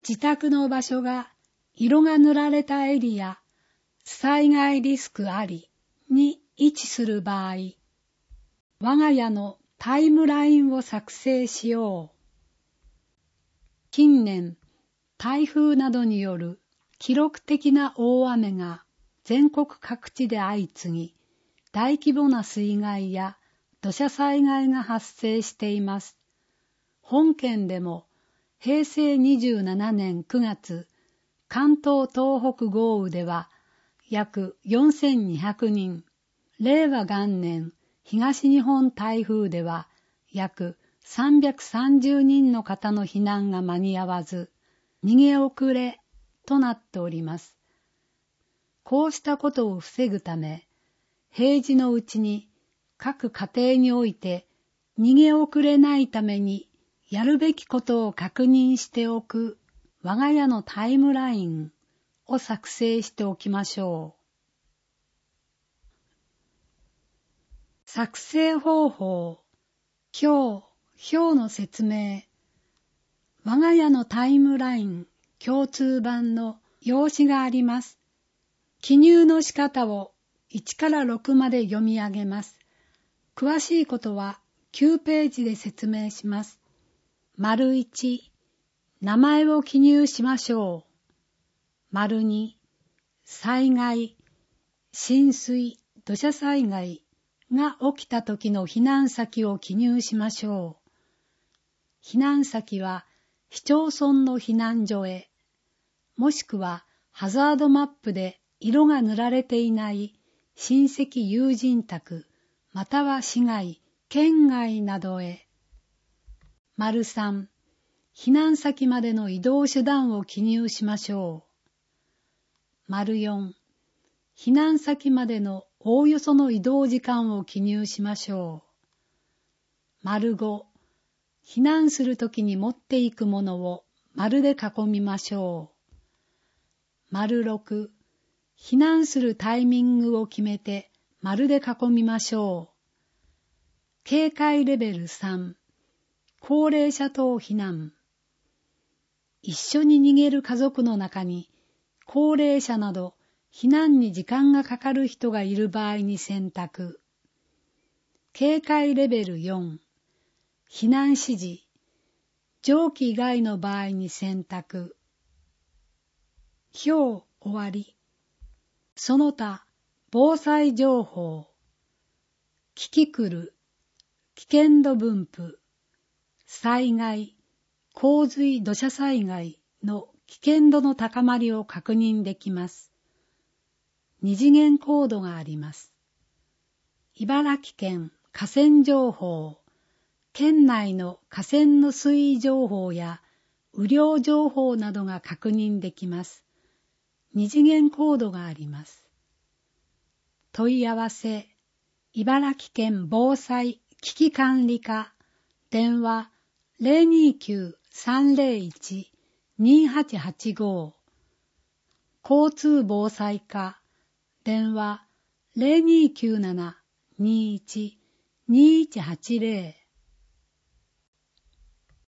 自宅の場所が色が塗られたエリア、災害リスクありに位置する場合、我が家のタイムラインを作成しよう。近年、台風などによる記録的な大雨が全国各地で相次ぎ、大規模な水害や土砂災害が発生しています。本県でも平成27年9月、関東東北豪雨では約4200人、令和元年東日本台風では約330人の方の避難が間に合わず、逃げ遅れとなっております。こうしたことを防ぐため、平時のうちに各家庭において逃げ遅れないためにやるべきことを確認しておく我が家のタイムラインを作成しておきましょう。作成方法、表の説明。我が家のタイムライン共通版の用紙があります。記入の仕方を1から6まで読み上げます。詳しいことは9ページで説明します。丸1、名前を記入しましょう。丸2、災害、浸水、土砂災害が起きた時の避難先を記入しましょう。避難先は市町村の避難所へ、もしくはハザードマップで色が塗られていない親戚友人宅、または市外、県外などへ。丸3、避難先までの移動手段を記入しましょう。丸4、避難先までのおおよその移動時間を記入しましょう。丸5、避難するときに持っていくものを丸で囲みましょう。丸6、避難するタイミングを決めて丸で囲みましょう。警戒レベル3、高齢者等避難。一緒に逃げる家族の中に高齢者など避難に時間がかかる人がいる場合に選択。警戒レベル4、避難指示。上記以外の場合に選択。表終わり。その他、防災情報。キキクル、危険度分布。災害、洪水土砂災害の危険度の高まりを確認できます。二次元コードがあります。茨城県河川情報。県内の河川の水位情報や雨量情報などが確認できます。二次元コードがあります。問い合わせ、茨城県防災危機管理課、電話 029-301-2885、交通防災課、電話 0297-21-2180